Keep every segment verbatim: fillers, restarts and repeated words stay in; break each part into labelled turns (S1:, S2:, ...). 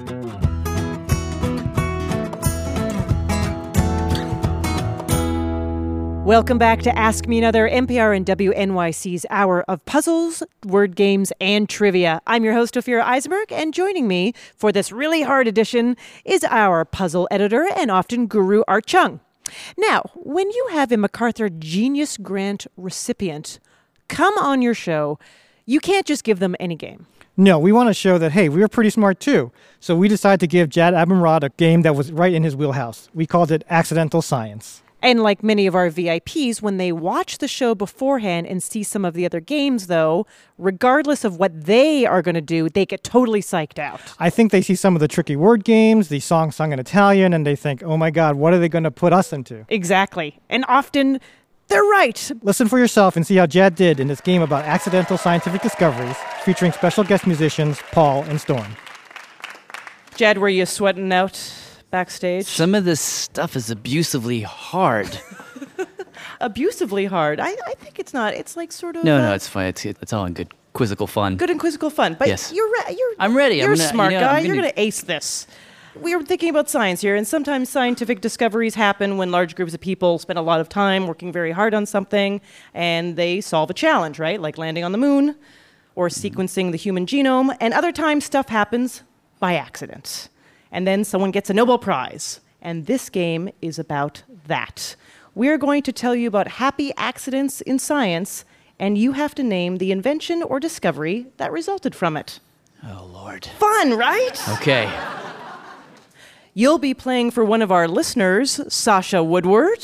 S1: Welcome back to Ask Me Another, N P R and W N Y C's hour of puzzles, word games, and trivia. I'm your host, Ophira Eisenberg, and joining me for this really hard edition is our puzzle editor and often guru, Art Chung. Now, when you have a MacArthur Genius Grant recipient come on your show, you can't just give them any game.
S2: No, we want to show that, hey, we were pretty smart too. So we decided to give Jad Abumrad a game that was right in his wheelhouse. We called it Accidental Science.
S1: And like many of our V I Ps, when they watch the show beforehand and see some of the other games, though, regardless of what they are going to do, they get totally psyched out.
S2: I think they see some of the tricky word games, the songs sung in Italian, and they think, oh my God, what are they going to put us into?
S1: Exactly. And often, they're right.
S2: Listen for yourself and see how Jad did in this game about accidental scientific discoveries, featuring special guest musicians Paul and Storm.
S1: Jad, were you sweating out backstage?
S3: Some of this stuff is abusively hard.
S1: Abusively hard? I, I think it's not. It's like sort of...
S3: No,
S1: uh,
S3: no, it's fine. It's, it's all in good quizzical fun.
S1: Good and quizzical fun. But
S3: yes.
S1: you're, re- you're
S3: I'm ready.
S1: You're
S3: I'm
S1: a
S3: gonna,
S1: smart
S3: you know,
S1: guy.
S3: gonna...
S1: You're going to ace this. We are thinking about science here, and sometimes scientific discoveries happen when large groups of people spend a lot of time working very hard on something, and they solve a challenge, right? Like landing on the moon or sequencing the human genome. And other times, stuff happens by accident. And then someone gets a Nobel Prize. And this game is about that. We're going to tell you about happy accidents in science, and you have to name the invention or discovery that resulted from it.
S3: Oh, Lord.
S1: Fun, right?
S3: Okay.
S1: You'll be playing for one of our listeners, Sasha Woodward.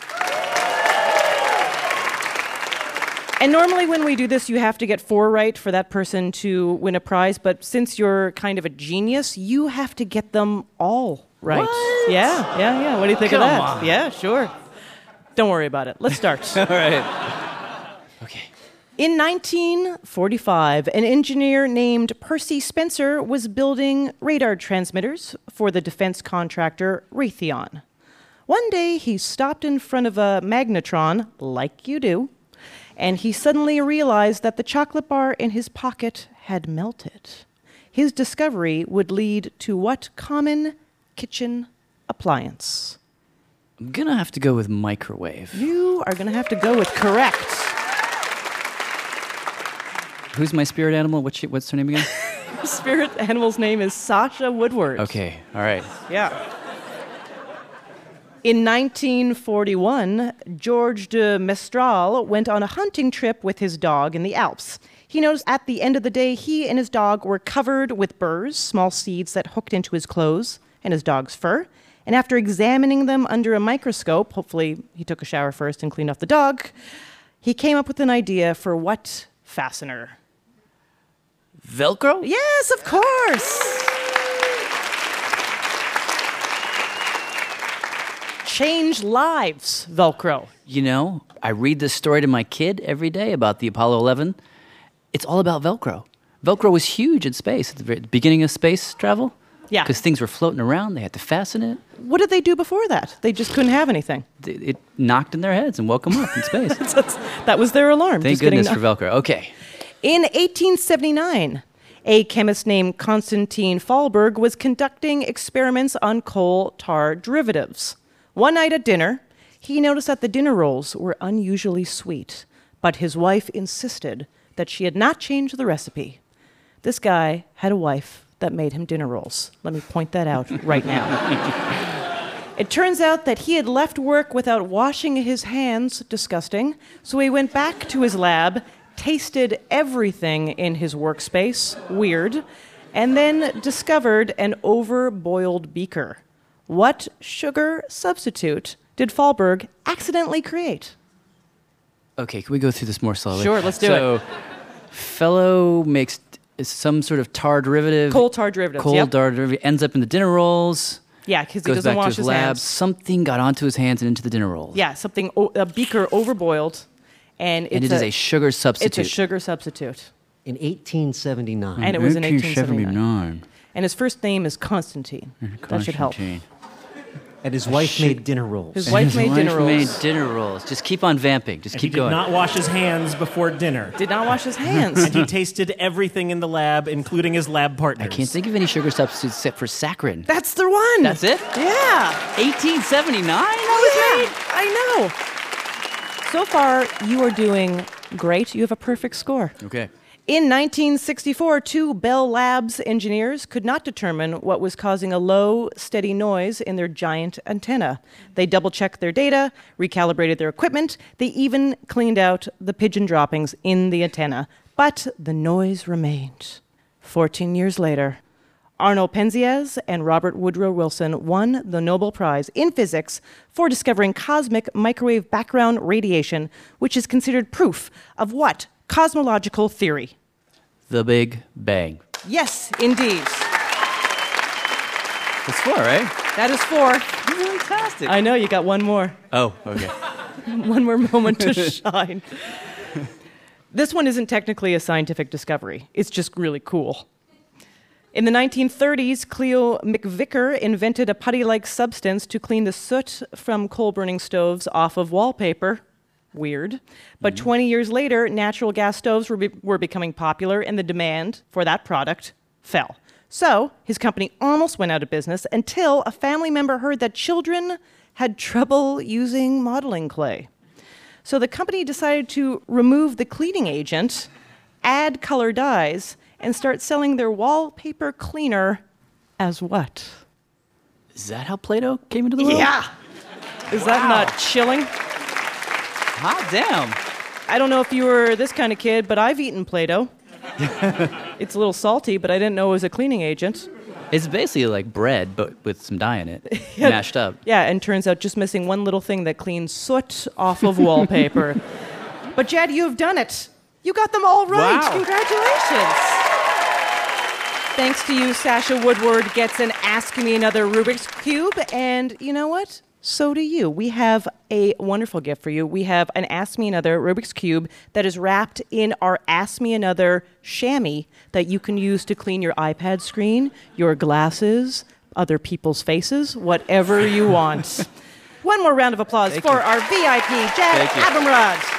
S1: And normally when we do this, you have to get four right for that person to win a prize. But since you're kind of a genius, you have to get them all right.
S3: What?
S1: Yeah, yeah, yeah. What do you think
S3: Come
S1: of that?
S3: on.
S1: Yeah, sure. Don't worry about it. Let's start.
S3: All right. Okay.
S1: In nineteen forty-five, an engineer named Percy Spencer was building radar transmitters for the defense contractor Raytheon. One day, he stopped in front of a magnetron, like you do, and he suddenly realized that the chocolate bar in his pocket had melted. His discovery would lead to what common kitchen appliance?
S3: I'm going to have to go with microwave.
S1: You are going to have to go with correct.
S3: Who's my spirit animal? What's, she, what's her name again?
S1: Spirit animal's name is Sasha Woodward.
S3: Okay, all right.
S1: Yeah. In nineteen forty-one, George de Mestral went on a hunting trip with his dog in the Alps. He noticed at the end of the day, he and his dog were covered with burrs, small seeds that hooked into his clothes and his dog's fur. And after examining them under a microscope, hopefully he took a shower first and cleaned off the dog, he came up with an idea for what fastener?
S3: Velcro?
S1: Yes, of course. Change lives, Velcro.
S3: You know, I read this story to my kid every day about the Apollo eleven. It's all about Velcro. Velcro was huge in space at the very beginning of space travel.
S1: Yeah.
S3: Because things were floating around. They had to fasten it.
S1: What did they do before that? They just couldn't have anything.
S3: It, it knocked in their heads and woke them up in space.
S1: That's, that was their alarm.
S3: Thank
S1: just getting
S3: goodness for
S1: knocked.
S3: Velcro. Okay.
S1: In eighteen seventy-nine, a chemist named Konstantin Fallberg was conducting experiments on coal tar derivatives. One night at dinner, he noticed that the dinner rolls were unusually sweet, but his wife insisted that she had not changed the recipe. This guy had a wife that made him dinner rolls. Let me point that out right now. It turns out that he had left work without washing his hands, disgusting, so he went back to his lab, tasted everything in his workspace, weird, and then discovered an overboiled beaker. What sugar substitute did Fallberg accidentally create?
S3: Okay, can we go through this more slowly?
S1: Sure, let's do
S3: so,
S1: it.
S3: So, fellow makes some sort of tar derivative.
S1: Coal tar derivatives,
S3: Coal
S1: yep.
S3: tar derivative. Ends up in the dinner rolls.
S1: Yeah, because he
S3: Goes
S1: doesn't
S3: back
S1: wash
S3: to his,
S1: his
S3: lab.
S1: hands.
S3: Something got onto his hands and into the dinner rolls.
S1: Yeah, something, o- a beaker overboiled, and it's
S3: And it
S1: a,
S3: is a sugar substitute.
S1: It's a sugar substitute.
S4: In eighteen seventy-nine.
S1: And it was in eighteen seventy-nine.
S3: seventy-nine.
S1: And his first name is Constantine. That should help.
S3: Constantine.
S4: And his wife
S3: shit.
S4: made dinner rolls.
S1: His wife made dinner rolls.
S3: made dinner rolls. Just keep on vamping. Just
S5: And
S3: keep
S5: he did
S3: going.
S5: not wash his hands before dinner.
S1: Did not wash his hands.
S5: And he tasted everything in the lab, including his lab partners.
S3: I can't think of any sugar substitutes except for saccharin.
S1: That's the one.
S3: That's it?
S1: Yeah.
S3: eighteen seventy-nine?
S1: Yeah, I know. So far, you are doing great. You have a perfect score.
S3: Okay.
S1: In nineteen sixty-four, two Bell Labs engineers could not determine what was causing a low, steady noise in their giant antenna. They double-checked their data, recalibrated their equipment. They even cleaned out the pigeon droppings in the antenna. But the noise remained. Fourteen years later, Arnold Penzias and Robert Woodrow Wilson won the Nobel Prize in Physics for discovering cosmic microwave background radiation, which is considered proof of what cosmological theory?
S3: The Big Bang.
S1: Yes, indeed.
S3: That's four, right?
S1: That is four.
S3: Fantastic.
S1: I know, you got one more.
S3: Oh, okay.
S1: One more moment to shine. This one isn't technically a scientific discovery. It's just really cool. In the nineteen thirties, Cleo McVicker invented a putty-like substance to clean the soot from coal-burning stoves off of wallpaper. Weird. But mm-hmm. twenty years later, natural gas stoves were, be- were becoming popular, and the demand for that product fell. So his company almost went out of business until a family member heard that children had trouble using modeling clay. So the company decided to remove the cleaning agent, add color dyes, and start selling their wallpaper cleaner as what?
S3: Is that how Play-Doh came into the world?
S1: Yeah. Is that not chilling?
S3: Hot damn.
S1: I don't know if you were this kind of kid, but I've eaten Play-Doh. It's a little salty, but I didn't know it was a cleaning agent.
S3: It's basically like bread, but with some dye in it, yeah. mashed up.
S1: Yeah, and turns out just missing one little thing that cleans soot off of wallpaper. But Jed, you have done it. You got them all right.
S3: Wow.
S1: Congratulations. Thanks to you, Sasha Woodward gets an Ask Me Another Rubik's Cube. And you know what? So do you. We have a wonderful gift for you. We have an Ask Me Another Rubik's Cube that is wrapped in our Ask Me Another chamois that you can use to clean your iPad screen, your glasses, other people's faces, whatever you want. One more round of applause
S3: Thank
S1: for
S3: you.
S1: our V I P, Jed
S3: Thank you.
S1: Abumrad.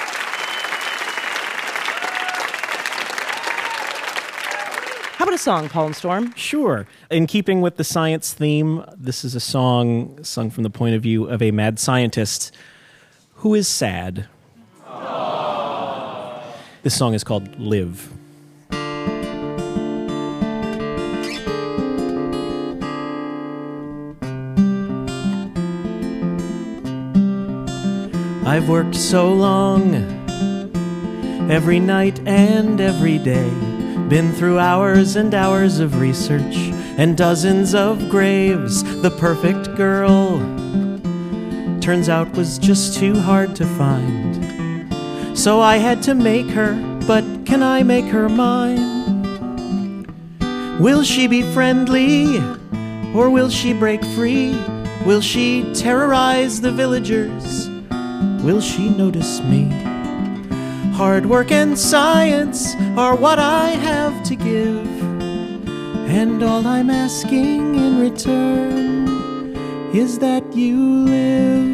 S1: How about a song, Paul and Storm?
S5: Sure. In keeping with the science theme, this is a song sung from the point of view of a mad scientist who is sad. Aww. This song is called Live. I've worked so long, every night and every day. Been through hours and hours of research and dozens of graves. The perfect girl, turns out, was just too hard to find. So I had to make her, but can I make her mine? Will she be friendly, or will she break free? Will she terrorize the villagers? Will she notice me? Hard work and science are what I have to give, and all I'm asking in return is that you live.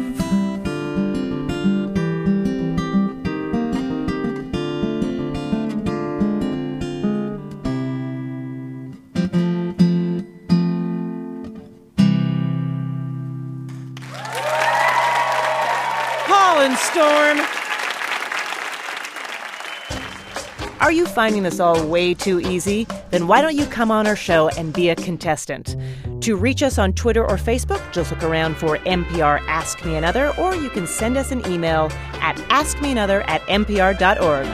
S1: Paul and Storm. Are you finding this all way too easy? Then why don't you come on our show and be a contestant? To reach us on Twitter or Facebook, just look around for N P R Ask Me Another, or you can send us an email at askmeanother at n p r dot org.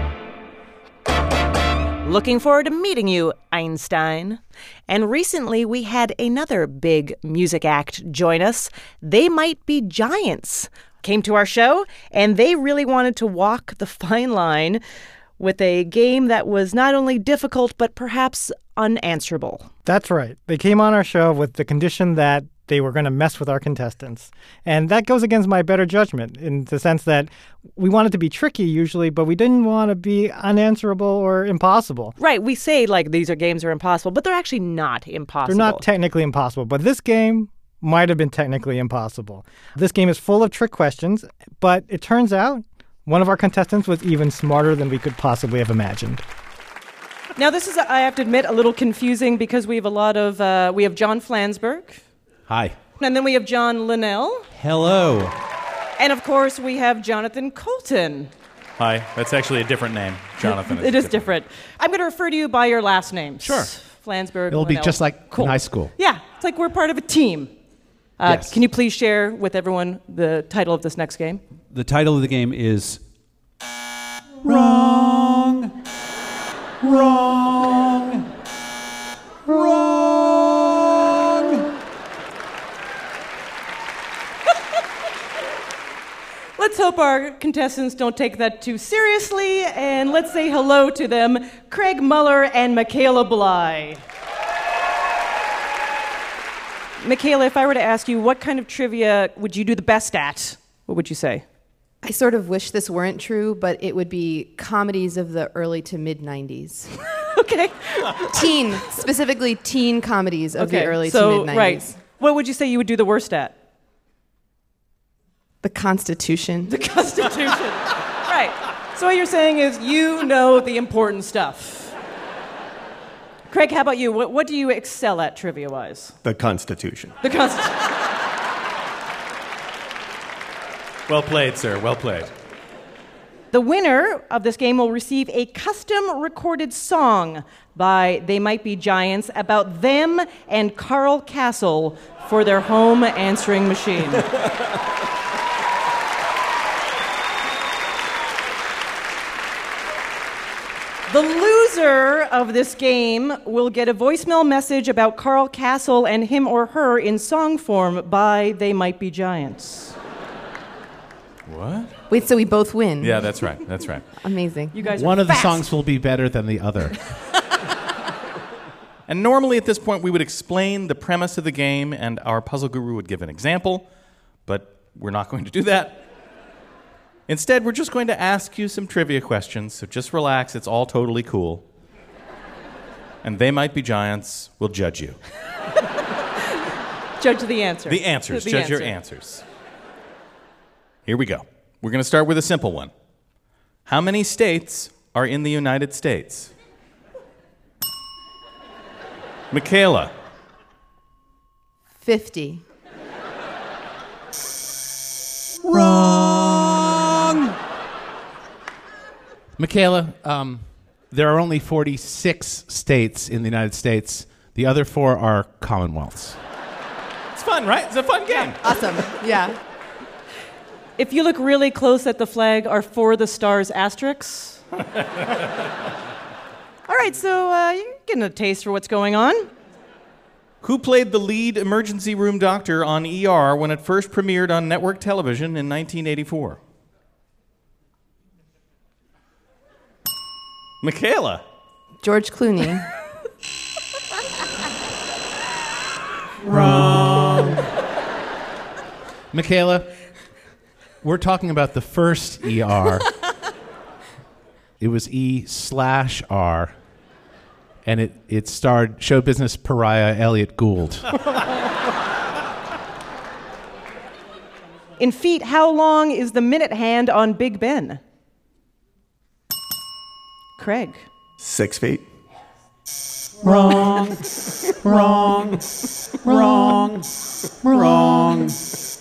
S1: Looking forward to meeting you, Einstein. And recently we had another big music act join us. They Might Be Giants came to our show, and they really wanted to walk the fine line with a game that was not only difficult, but perhaps unanswerable.
S2: That's right. They came on our show with the condition that they were going to mess with our contestants. And that goes against my better judgment in the sense that we wanted to be tricky usually, but we didn't want to be unanswerable or impossible.
S1: Right. We say, like, these are games are impossible, but they're actually not impossible.
S2: They're not technically impossible. But this game might have been technically impossible. This game is full of trick questions, but it turns out one of our contestants was even smarter than we could possibly have imagined.
S1: Now, this is, I have to admit, a little confusing because we have a lot of, uh, we have John Flansburgh.
S6: Hi.
S1: And then we have John Linnell.
S6: Hello.
S1: And, of course, we have Jonathan Colton.
S7: Hi. That's actually a different name. Jonathan is
S1: It is different. I'm going to refer to you by your last names.
S6: Sure.
S1: Flansburgh,
S6: It'll be
S1: Linnell.
S6: just like
S1: Cool.
S6: in high school.
S1: Yeah, it's like we're part of a team. Uh,
S6: Yes.
S1: Can you please share with everyone the title of this next game?
S8: The title of the game is Wrong. Wrong. Wrong.
S1: Let's hope our contestants don't take that too seriously, and let's say hello to them, Craig Muller and Michaela Bly. Michaela, if I were to ask you what kind of trivia would you do the best at, what would you say?
S9: I sort of wish this weren't true, but it would be comedies of the early to mid nineties.
S1: Okay.
S9: Teen, specifically teen comedies of
S1: okay.
S9: the early
S1: so,
S9: to mid nineties.
S1: Right. What would you say you would do the worst at?
S9: The Constitution.
S1: The Constitution. Right. So what you're saying is you know the important stuff. Craig, how about you? What, what do you excel at trivia-wise?
S10: The Constitution.
S1: The Constitution.
S7: Well played, sir. Well played.
S1: The winner of this game will receive a custom recorded song by They Might Be Giants about them and Carl Castle for their home answering machine. The loser of this game will get a voicemail message about Carl Castle and him or her in song form by They Might Be Giants.
S7: What?
S9: Wait, so we both win?
S7: Yeah, that's right. That's right.
S9: Amazing.
S1: You guys
S6: One
S1: are
S6: of the
S1: fast.
S6: songs will be better than the other.
S7: And normally at this point we would explain the premise of the game and our puzzle guru would give an example, but we're not going to do that. Instead, we're just going to ask you some trivia questions, so just relax, it's all totally cool. And They Might Be Giants will judge you.
S1: Judge the answer.
S7: The answers.
S1: The
S7: Judge
S1: answer.
S7: your answers. Here we go. We're going to start with a simple one. How many states are in the United States? Michaela.
S9: fifty.
S6: Wrong. Michaela, um, there are only forty-six states in the United States. The other four are commonwealths.
S7: It's fun, right? It's a fun game.
S9: Awesome. Yeah.
S1: If you look really close at the flag, are for the stars asterisks? All right, so uh, you're getting a taste for what's going on.
S7: Who played the lead emergency room doctor on E R when it first premiered on network television in nineteen eighty-four? Michaela.
S9: George Clooney.
S6: Wrong. Michaela, we're talking about the first E R. It was E slash R. And it, it starred show business pariah Elliot Gould.
S1: In feet, how long is the minute hand on Big Ben? Craig.
S10: Six feet.
S8: Wrong. Wrong. Wrong. Wrong.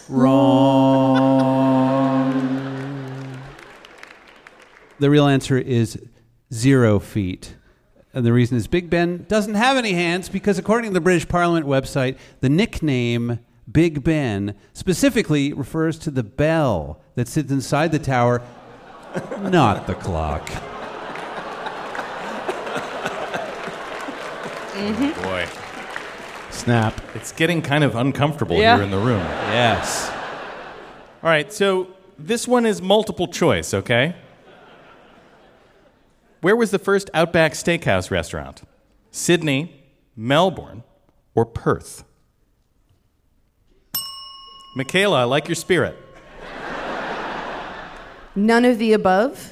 S8: Wrong. The real answer is zero feet. And the reason is Big Ben doesn't have any hands because, according to the British Parliament website, the nickname Big Ben specifically refers to the bell that sits inside the tower, not the clock.
S1: Mm-hmm.
S7: Boy.
S6: Snap.
S7: It's getting kind of uncomfortable
S1: Yeah.
S7: here in the room.
S8: Yes.
S7: All right, so this one is multiple choice, okay? Where was the first Outback Steakhouse restaurant? Sydney, Melbourne, or Perth? Michaela, I like your spirit.
S9: None of the above.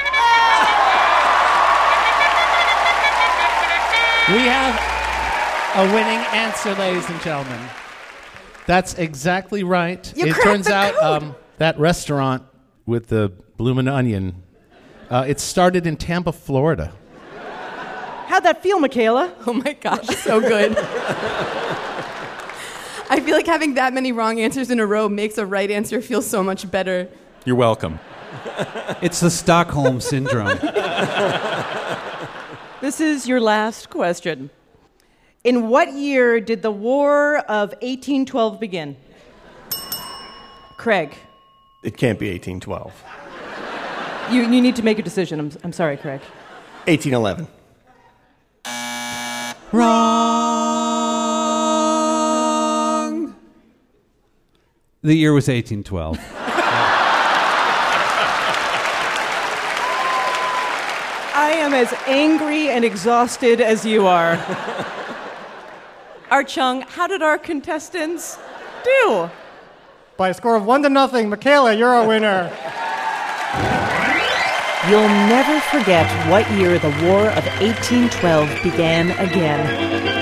S6: We have A winning answer, ladies and gentlemen. That's exactly right.
S1: You
S6: it
S1: cracked
S6: turns
S1: the
S6: out
S1: code.
S6: um, that restaurant with the bloomin' onion, uh, it started in Tampa, Florida.
S1: How'd that feel, Michaela?
S9: Oh my gosh, so good. I feel like having that many wrong answers in a row makes a right answer feel so much better.
S7: You're welcome.
S8: It's the Stockholm Syndrome.
S1: This is your last question. In what year did the War of eighteen twelve begin? Craig,
S10: It can't be eighteen twelve.
S1: you, you need to make a decision. I'm, I'm sorry, Craig.
S10: eighteen eleven.
S8: Wrong. The year was eighteen twelve.
S1: I am as angry and exhausted as you are. Art Chung, how did our contestants do?
S2: By a score of one to nothing, Michaela, you're a winner.
S1: You'll never forget what year the War of eighteen twelve began again.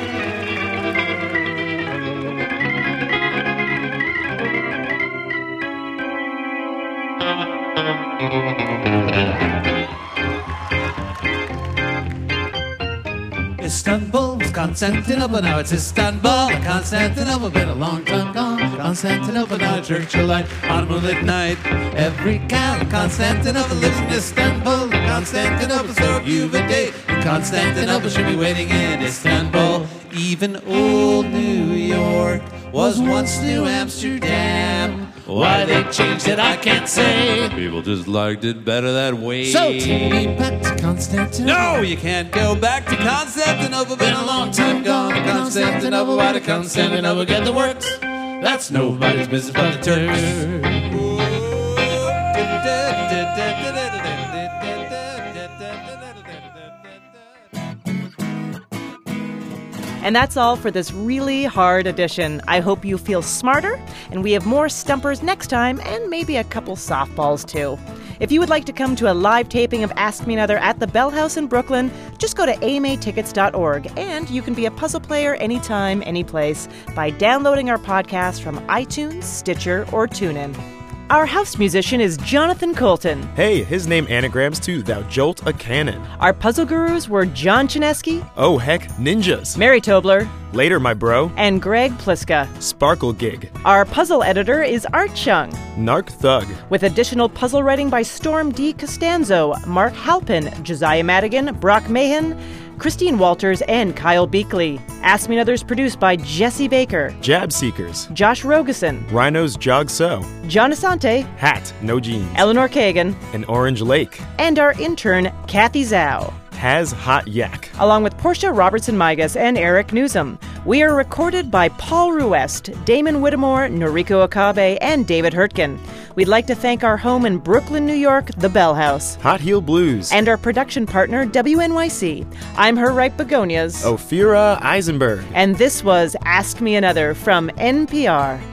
S5: Istanbul was Constantinople, now it's Istanbul. Constantinople, been a long time gone. Constantinople, now Churchill light on a moonlit night. Every cow in Constantinople lives in Istanbul. Constantinople, so you've a date. Constantinople should be waiting in Istanbul. Even old New York was once New Amsterdam. Why they changed it, I can't say.
S8: People just liked it better that way.
S5: So take me back to Constantinople.
S8: No, you can't go back to Constantinople.
S5: Been a long time gone to Constantinople. Why did Constantinople get the works? That's nobody's business but the Turks.
S1: And that's all for this really hard edition. I hope you feel smarter, and we have more stumpers next time, and maybe a couple softballs too. If you would like to come to a live taping of Ask Me Another at the Bell House in Brooklyn, just go to A M A tickets dot org, and you can be a puzzle player anytime, anyplace by downloading our podcast from iTunes, Stitcher, or TuneIn. Our house musician is Jonathan Colton.
S11: Hey, his name anagrams to Thou Jolt a Cannon.
S1: Our puzzle gurus were John Chinesky.
S11: Oh heck, ninjas.
S1: Mary Tobler.
S11: Later, my bro.
S1: And Greg Pliska.
S11: Sparkle Gig.
S1: Our puzzle editor is Art Chung.
S11: Narc Thug.
S1: With additional puzzle writing by Storm D. Costanzo, Mark Halpin, Josiah Madigan, Brock Mahan, Christine Walters, and Kyle Beakley. Ask Me Another's produced by Jesse Baker.
S11: Jab Seekers.
S1: Josh Rogeson.
S11: Rhinos Jog So.
S1: John Asante.
S11: Hat, no jeans.
S1: Eleanor Kagan.
S11: And Orange Lake.
S1: And our intern, Kathy Zhao.
S11: Has Hot Yak.
S1: Along with Portia Robertson-Migas and Eric Newsom. We are recorded by Paul Ruest, Damon Whittemore, Noriko Okabe, and David Hurtgen. We'd like to thank our home in Brooklyn, New York, the Bell House.
S11: Hot Heel Blues.
S1: And our production partner, W N Y C. I'm her right begonias.
S11: Ophira Eisenberg.
S1: And this was Ask Me Another from N P R.